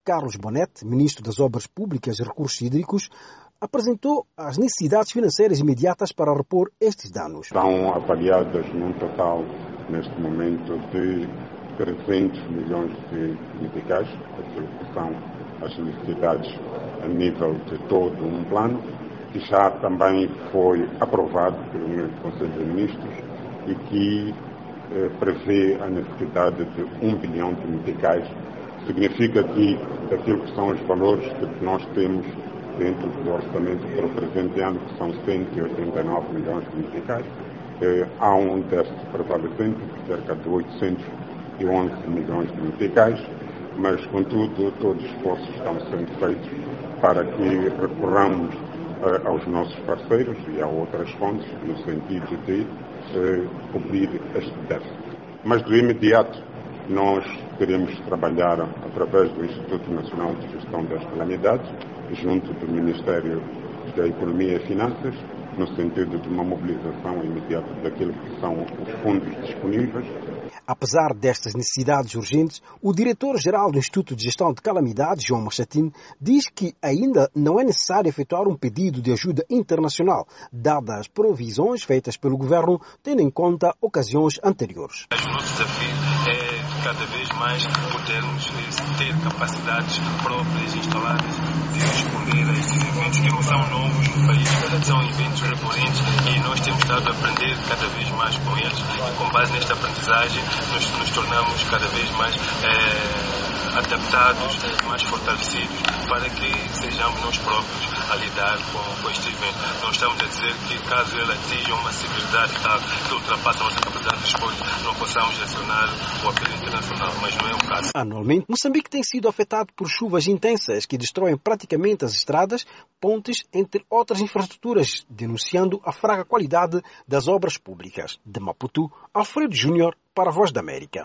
Carlos Bonete, ministro das Obras Públicas e Recursos Hídricos, apresentou as necessidades financeiras imediatas para repor estes danos. Estão avaliadas num total, neste momento, de 300 milhões de meticais, aquilo que são as necessidades a nível de todo um plano, que já também foi aprovado pelo Conselho de Ministros e que prevê a necessidade de 1 bilhão de meticais. Significa que, daquilo que são os valores que nós temos dentro do orçamento para o presente ano, que são 189 milhões de meticais, há um déficit prevalecente de cerca de 811 milhões de meticais, mas, contudo, todos os esforços estão sendo feitos para que recorramos aos nossos parceiros e a outras fontes, no sentido de cobrir este déficit. Mas, do imediato, nós queremos trabalhar através do Instituto Nacional de Gestão das Calamidades, junto do Ministério da Economia e Finanças, no sentido de uma mobilização imediata daquilo que são os fundos disponíveis. Apesar destas necessidades urgentes, o diretor-geral do Instituto de Gestão de Calamidades, João Machatin, diz que ainda não é necessário efetuar um pedido de ajuda internacional, dadas as provisões feitas pelo governo, tendo em conta ocasiões anteriores. O nosso desafio é cada vez mais podermos ter capacidades próprias instaladas de responder a estes eventos que não são novos no país, são eventos recorrentes e nós temos estado a aprender cada vez mais com eles e com base nesta aprendizagem nos tornamos cada vez mais adaptados, mais fortalecidos para que sejamos nós próprios a lidar com este evento. Não estamos a dizer que caso ele atinja uma severidade tal que ultrapassa a nossa capacidade de escolha, não possamos acionar o apelo internacional, mas não é o caso. Anualmente, Moçambique tem sido afetado por chuvas intensas que destroem praticamente as estradas, pontes, entre outras infraestruturas, denunciando a fraca qualidade das obras públicas. De Maputo, Alfredo Júnior para a Voz da América.